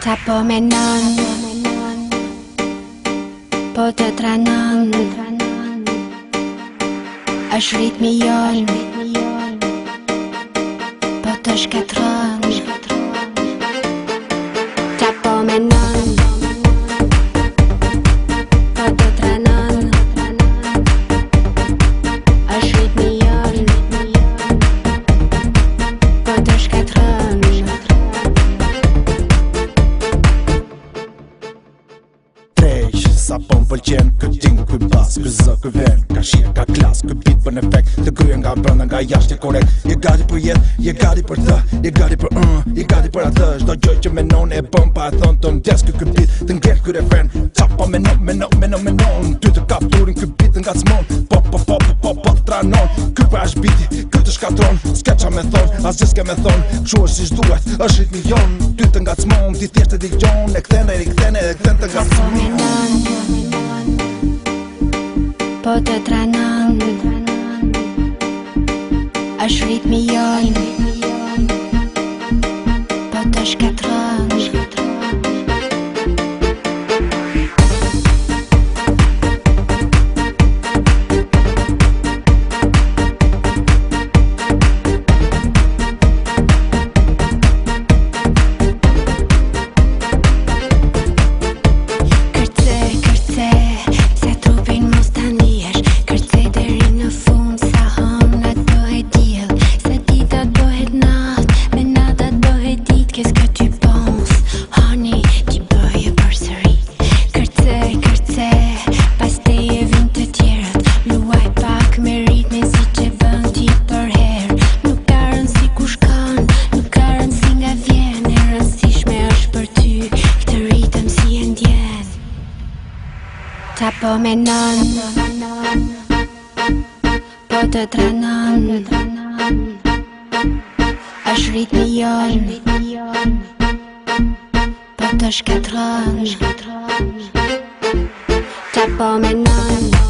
Ta po menon, po të tranon, është ritmi jon, po të shkatron. Ta po menon, po të tranon, është ritmi jon, po të shkatron. Sa po m'pëlqen, këtë ting, kuj bas, kuj zë, kuj ven, ka shie, ka klas, kuj bit për në efekt, të kryen nga brënda, nga jashtë e korekt. Je gati për jet, je gati për thë, je gati për je gati për atë, çdo gjë që menon e bën pa e thënë, të ndes kuj bit, të ngret kuj refren, qa po menon, ty të kapturin kuj bit nga cmon, po të tranon, kuj pra është biti, kuj të shkatron, s'ke qa me thon, as gjë s'ke me thon, kshu është si shduhet, është ritmi jon, ty të nga cmon, ti thjesht e digjon, e kthene të nga cmon. Po të tranon, është ritmi jon, po të shkatron. Ta po menon, po të tranon, është ritmi jon, po të shkatron. Ta po menon.